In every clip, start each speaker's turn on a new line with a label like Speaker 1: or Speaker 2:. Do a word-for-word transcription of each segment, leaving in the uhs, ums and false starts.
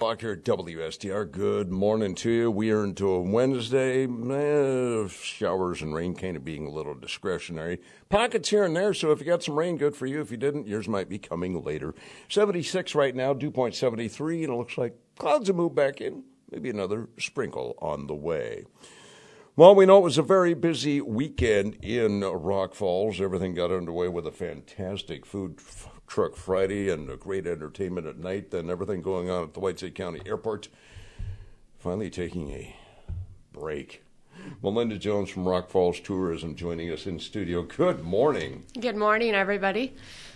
Speaker 1: o'clock here at W S T R. Good morning to you. We are into a Wednesday. Eh, showers and rain kind of being a little discretionary. Pockets here and there, so if you got some rain, good for you. If you didn't, yours might be coming later. seventy-six right now, dew point seventy-three, and it looks like clouds have moved back in. Maybe another sprinkle on the way. Well, we know it was a very busy weekend in Rock Falls. Everything got underway with a fantastic food f- truck Friday and a great entertainment at night, and everything going on at the Whiteside County Airport. Finally taking a break. Melinda Jones from Rock Falls Tourism joining us in studio. Good morning.
Speaker 2: Good morning, everybody.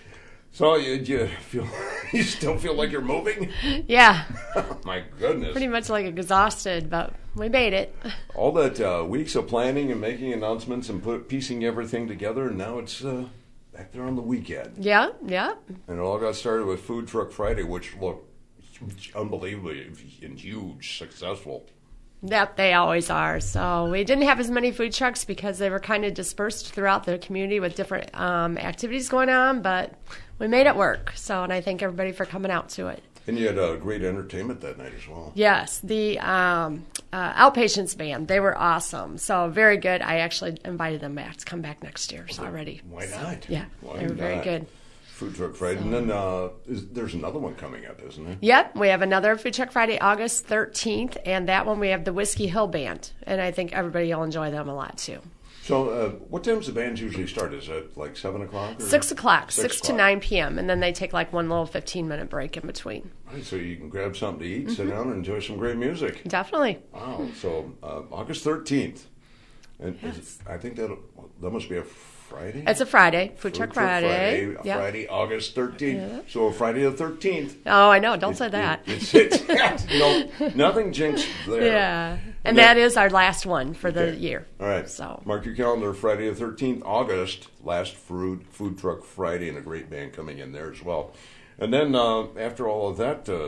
Speaker 1: So you, you feel you still feel like you're moving?
Speaker 2: Yeah.
Speaker 1: My goodness.
Speaker 2: Pretty much like exhausted, but we made it.
Speaker 1: All that uh, weeks of planning and making announcements and put, piecing everything together, and now it's uh, back there on the weekend.
Speaker 2: Yeah, yeah.
Speaker 1: And it all got started with Food Truck Friday, which looked unbelievably and huge, successful.
Speaker 2: Yep, they always are. So we didn't have as many food trucks because they were kind of dispersed throughout the community with different um, activities going on, but we made it work. So, and I thank everybody for coming out to it.
Speaker 1: And you had uh, great entertainment that night as well.
Speaker 2: Yes, the um, uh, Outpatients band, they were awesome. So very good. I actually invited them back to come back next year so already.
Speaker 1: Why
Speaker 2: so,
Speaker 1: not?
Speaker 2: Yeah,
Speaker 1: Why
Speaker 2: they were
Speaker 1: not?
Speaker 2: very good.
Speaker 1: Food Truck Friday. So, and then uh, is, there's another one coming up, isn't there?
Speaker 2: Yep, we have another Food Truck Friday, August thirteenth, and that one we have the Whiskey Hill Band, and I think everybody will enjoy them a lot too.
Speaker 1: So uh, what times do bands usually start? Is it like seven o'clock? Or?
Speaker 2: six o'clock, six,
Speaker 1: six
Speaker 2: to nine p.m., and then they take like one little fifteen-minute break in between.
Speaker 1: Right, so you can grab something to eat, mm-hmm. sit down, and enjoy some great music.
Speaker 2: Definitely.
Speaker 1: Wow, so uh, August thirteenth. And
Speaker 2: yes.
Speaker 1: is, I think that that must be a Friday?
Speaker 2: It's a Friday, Food, Food Truck, Truck Friday.
Speaker 1: Friday,
Speaker 2: yep.
Speaker 1: Friday, August thirteenth.
Speaker 2: Yep.
Speaker 1: So Friday the thirteenth.
Speaker 2: Oh, I know. Don't
Speaker 1: it,
Speaker 2: say that.
Speaker 1: It, it's, it's, no, nothing jinxed there.
Speaker 2: Yeah. And, and that, that is our last one for
Speaker 1: okay.
Speaker 2: the year.
Speaker 1: All right.
Speaker 2: So
Speaker 1: mark your calendar, Friday the thirteenth, August, last Food, food Truck Friday, and a great band coming in there as well. And then uh, after all of that uh,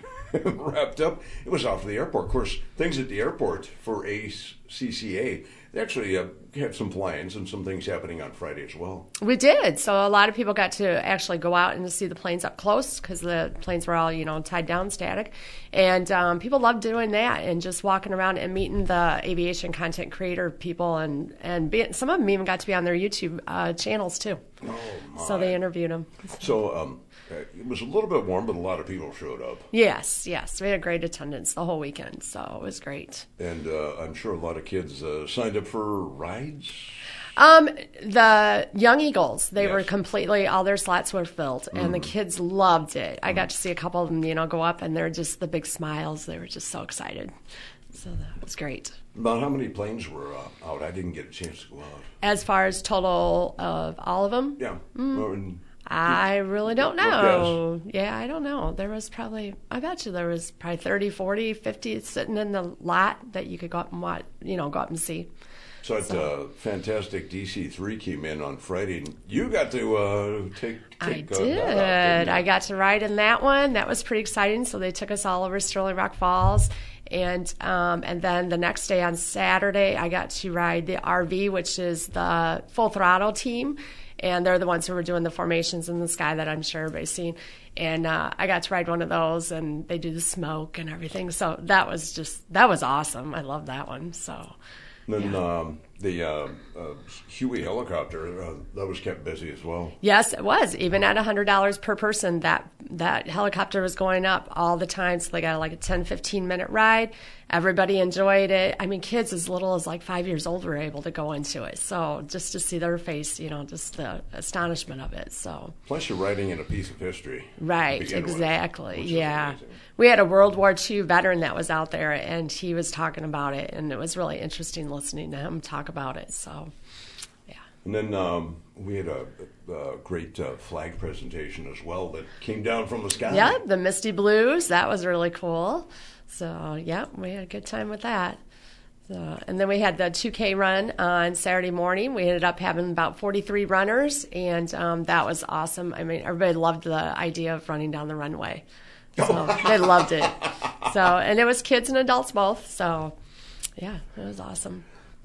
Speaker 1: wrapped up, it was off to the airport. Of course, things at the airport for A C C A, they actually uh, had some planes and some things happening on Friday as well.
Speaker 2: We did. So a lot of people got to actually go out and to see the planes up close because the planes were all, you know, tied down static. And um, people loved doing that and just walking around and meeting the aviation content creator people. And, and be, some of them even got to be on their YouTube uh, channels, too.
Speaker 1: Oh, my.
Speaker 2: So they interviewed them.
Speaker 1: So um, it was a little bit warm, but a lot of people showed up.
Speaker 2: Yes, yes. We had great attendance the whole weekend, so it was great.
Speaker 1: And uh, I'm sure a lot of kids uh, signed up for rides?
Speaker 2: Um, the Young Eagles, they
Speaker 1: yes.
Speaker 2: were completely, all their slots were filled, and mm. the kids loved it. I mm. got to see a couple of them, you know, go up, and they're just the big smiles. They were just so excited. So that was great.
Speaker 1: About how many planes were uh, out? I didn't get a chance to go out.
Speaker 2: As far as total of all of them?
Speaker 1: Yeah.
Speaker 2: Mm.
Speaker 1: Well, and,
Speaker 2: I really don't know. Yeah, I don't know. There was probably, I bet you there was probably thirty, forty, fifty sitting in the lot that you could go up and watch, you know, go up and see.
Speaker 1: So it's so. Uh, fantastic. D C three came in on Friday. And you got to uh, take, take
Speaker 2: I
Speaker 1: uh,
Speaker 2: did.
Speaker 1: That out,
Speaker 2: I got to ride in that one. That was pretty exciting. So they took us all over Sterling Rock Falls. And um, and then the next day on Saturday, I got to ride the R V, which is the Full Throttle team. And they're the ones who were doing the formations in the sky that I'm sure everybody's seen. And uh, I got to ride one of those, and they do the smoke and everything. So that was just, that was awesome. I love that one. So.
Speaker 1: Then
Speaker 2: yeah.
Speaker 1: um, the uh, uh, Huey helicopter, uh, that was kept busy as well.
Speaker 2: Yes, it was. Even at one hundred dollars per person, that that helicopter was going up all the time. So they got like a ten, fifteen minute ride. Everybody enjoyed it. I mean, kids as little as like five years old were able to go into it. So just to see their face, you know, just the astonishment of it. So
Speaker 1: plus you're riding in a piece of history.
Speaker 2: Right, exactly. With, yeah. We had a World War Two veteran that was out there, and he was talking about it, and it was really interesting listening to him talk about it. So, yeah.
Speaker 1: And then um, we had a, a great uh, flag presentation as well that came down from the sky.
Speaker 2: Yeah, the Misty Blues. That was really cool. So, yeah, we had a good time with that. So, and then we had the two K run on Saturday morning. We ended up having about forty-three runners, and um, that was awesome. I mean, everybody loved the idea of running down the runway. So they loved it. So, and it was kids and adults both. So, yeah, it was awesome.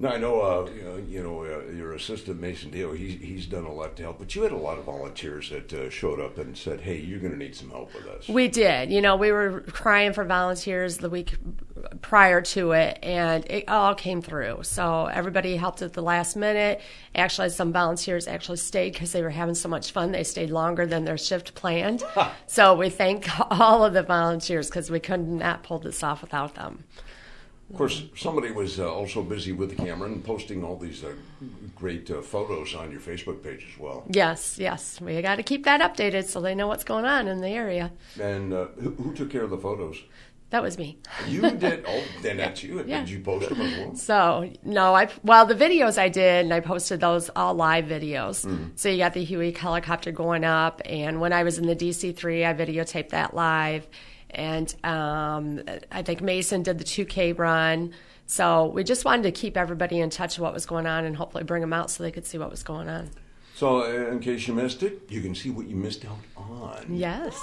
Speaker 1: Now I know, uh, you know, you know uh, your assistant Mason Dio. He's he's done a lot to help, but you had a lot of volunteers that uh, showed up and said, "Hey, you're going to need some help with this."
Speaker 2: We did. You know, we were crying for volunteers the week prior to it, and it all came through. So everybody helped at the last minute. Actually, some volunteers actually stayed because they were having so much fun. They stayed longer than their shift planned. So we thank all of the volunteers because we could not pull this off without them.
Speaker 1: Of course, somebody was uh, also busy with the camera and posting all these uh, great uh, photos on your Facebook page as well.
Speaker 2: Yes, yes. We got to keep that updated so they know what's going on in the area.
Speaker 1: And uh, who, who took care of the photos?
Speaker 2: That was me.
Speaker 1: You did? Oh, then that's you.
Speaker 2: Yeah.
Speaker 1: Did you post them as well?
Speaker 2: So, no, I, well, the videos I did, and I posted those all live videos. Mm-hmm. So you got the Huey helicopter going up, and when I was in the D C three, I videotaped that live. And um, I think Mason did the two K run. So we just wanted to keep everybody in touch with what was going on and hopefully bring them out so they could see what was going on.
Speaker 1: So uh, in case you missed it, you can see what you missed out on.
Speaker 2: Yes.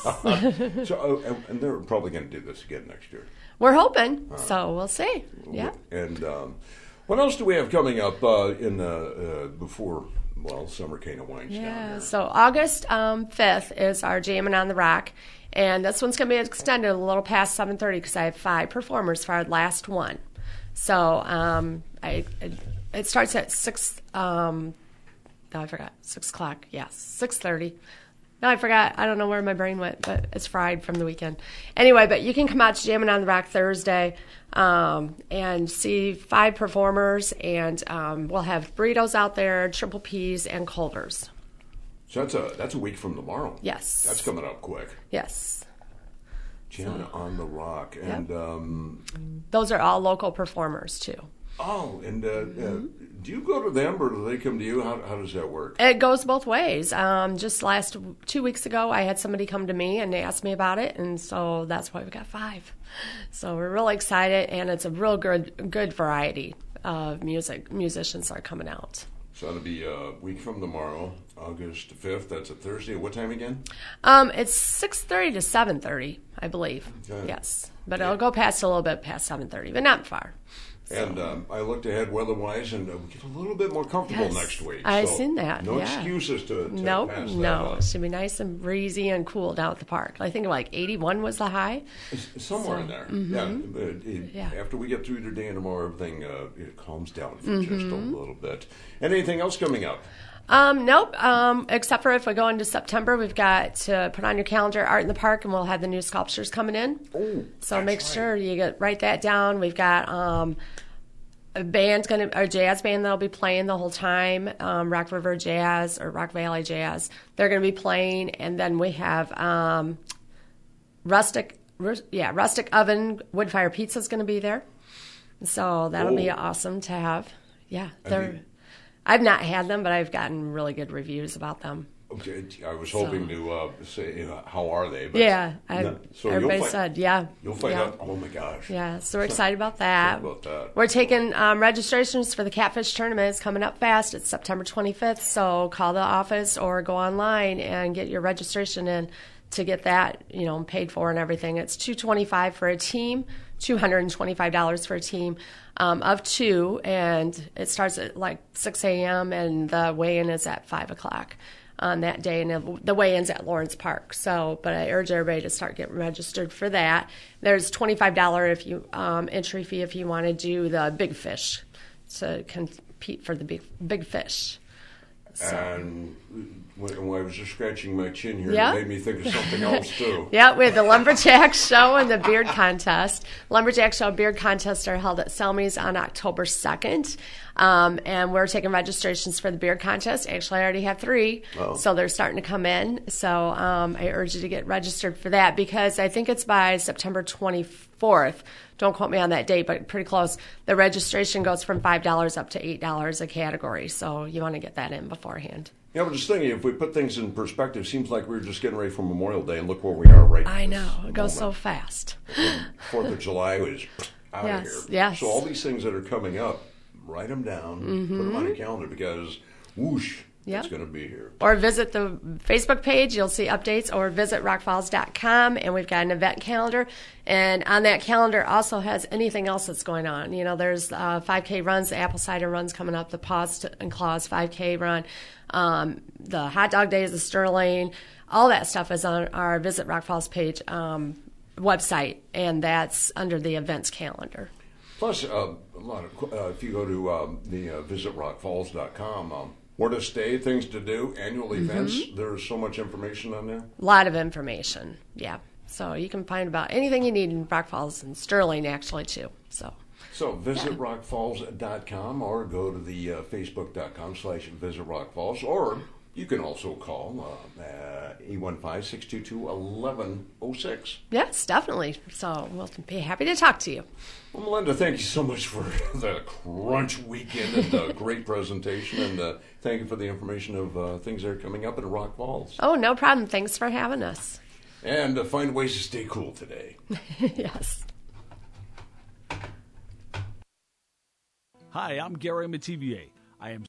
Speaker 1: so, uh, and they're probably going to do this again next year.
Speaker 2: We're hoping. Uh, so we'll see. Yeah.
Speaker 1: And um, what else do we have coming up uh, in the, uh, before... Well, summer kind of winds
Speaker 2: yeah,
Speaker 1: down there.
Speaker 2: So August um, fifth is our Jammin' on the Rock, and this one's going to be extended a little past seven thirty because I have five performers for our last one. So um, I, it, it starts at six. Um, no, I forgot six o'clock. Yes, six thirty. No, I forgot. I don't know where my brain went, but it's fried from the weekend. Anyway, but you can come out to Jammin' on the Rock Thursday um, and see five performers, and um, we'll have burritos out there, triple P's, and Culver's.
Speaker 1: So that's a that's a week from tomorrow.
Speaker 2: Yes.
Speaker 1: That's coming up quick.
Speaker 2: Yes.
Speaker 1: Jammin' so, on the Rock. And
Speaker 2: yep.
Speaker 1: um,
Speaker 2: those are all local performers, too.
Speaker 1: Oh, and uh, mm-hmm. uh, do you go to them or do they come to you? How, how does that work?
Speaker 2: It goes both ways. Um, just last two weeks ago, I had somebody come to me and they asked me about it, and so that's why we got five. So we're really excited, and it's a real good good variety of music musicians are coming out.
Speaker 1: So that'll be a week from tomorrow, August fifth. That's a Thursday. What time again?
Speaker 2: Um, it's six thirty to seven thirty, I believe. Okay. Yes, but yeah. It'll go past a little bit past seven thirty, but not far. So.
Speaker 1: And um, I looked ahead weather-wise, and uh, we get a little bit more comfortable
Speaker 2: yes,
Speaker 1: next week.
Speaker 2: I've
Speaker 1: so
Speaker 2: seen that.
Speaker 1: No
Speaker 2: yeah.
Speaker 1: excuses to, to
Speaker 2: nope,
Speaker 1: pass that
Speaker 2: no.
Speaker 1: up.
Speaker 2: It should be nice and breezy and cool down at the park. I think like eighty-one was the high.
Speaker 1: It's somewhere
Speaker 2: so,
Speaker 1: in there.
Speaker 2: Mm-hmm.
Speaker 1: Yeah, but it,
Speaker 2: yeah.
Speaker 1: After we get through today and tomorrow, everything uh, it calms down for
Speaker 2: mm-hmm.
Speaker 1: just a little bit. Anything else coming up?
Speaker 2: Um, nope. Um, except for if we go into September, we've got to put on your calendar Art in the Park, and we'll have the new sculptures coming in.
Speaker 1: Oh,
Speaker 2: so make
Speaker 1: right.
Speaker 2: sure you get write that down. We've got um, a band going to, a jazz band that'll be playing the whole time. Um, Rock River Jazz or Rock Valley Jazz. They're going to be playing, and then we have um, rustic, yeah, rustic oven wood fire pizza is going to be there. So that'll oh. be awesome to have. Yeah, they're. I've not had them, but I've gotten really good reviews about them.
Speaker 1: Okay, I was hoping so. to uh, say, uh, how are they?
Speaker 2: But yeah, I,
Speaker 1: no, so
Speaker 2: everybody
Speaker 1: find,
Speaker 2: said, yeah.
Speaker 1: You'll find
Speaker 2: yeah.
Speaker 1: out, oh my gosh.
Speaker 2: Yeah, so we're excited about that.
Speaker 1: about that.
Speaker 2: We're taking um, registrations for the Catfish Tournament. It's coming up fast. It's September twenty-fifth, so call the office or go online and get your registration in to get that, you know, paid for and everything. It's two hundred twenty-five dollars for a team, two hundred twenty-five dollars for a team um, of two, and it starts at like six a.m. and the weigh-in is at five o'clock on that day, and the weigh-in's at Lawrence Park. So, but I urge everybody to start getting registered for that. There's twenty-five dollars if you um, entry fee if you want to do the big fish, to compete for the big big fish. So.
Speaker 1: And when I was just scratching my chin here,
Speaker 2: yeah.
Speaker 1: it made me think of something else, too.
Speaker 2: Yeah, we have the Lumberjack Show and the Beard Contest. Lumberjack Show and Beard Contest are held at Selmy's on October second. Um, and we're taking registrations for the Beard Contest. Actually, I already have three, oh. so they're starting to come in. So um, I urge you to get registered for that because I think it's by September twenty-fourth. Don't quote me on that date, but pretty close. The registration goes from five dollars up to eight dollars a category, so you want to get that in beforehand.
Speaker 1: Yeah, but just thinking, if we put things in perspective, seems like we were just getting ready for Memorial Day, and look where we are right now.
Speaker 2: I know. It goes so fast.
Speaker 1: Fourth of July was out
Speaker 2: yes,
Speaker 1: of here.
Speaker 2: Yes.
Speaker 1: So all these things that are coming up, write them down,
Speaker 2: mm-hmm.
Speaker 1: put them on your calendar, because whoosh,
Speaker 2: Yep.
Speaker 1: It's going to be here.
Speaker 2: Or visit the Facebook page. You'll see updates, or visit rock falls dot com, and we've got an event calendar. And on that calendar also has anything else that's going on. You know, there's uh, five K runs, the apple cider runs coming up, the Paws and Claws five K run, um, the hot dog days of Sterling. All that stuff is on our Visit Rock Falls page um, website, and that's under the events calendar.
Speaker 1: Plus, uh, a lot of uh, if you go to um, the uh, visit rock falls dot com, um, where to stay, things to do, annual events. Mm-hmm. There's so much information on there.
Speaker 2: A lot of information, yeah. So you can find about anything you need in Rock Falls and Sterling, actually, too. So,
Speaker 1: so visit rock falls dot com or go to the uh, facebook dot com slash visit rock falls, or you can also call uh, uh, eight one five, six two two, one one zero six.
Speaker 2: Yes, definitely. So we'll be happy to talk to you.
Speaker 1: Well, Melinda, thank you so much for the crunch weekend and the great presentation, and uh, thank you for the information of uh, things that are coming up in Rock Falls.
Speaker 2: Oh, no problem. Thanks for having us.
Speaker 1: And uh, find ways to stay cool today.
Speaker 2: Yes.
Speaker 3: Hi, I'm Gary Mativier. I am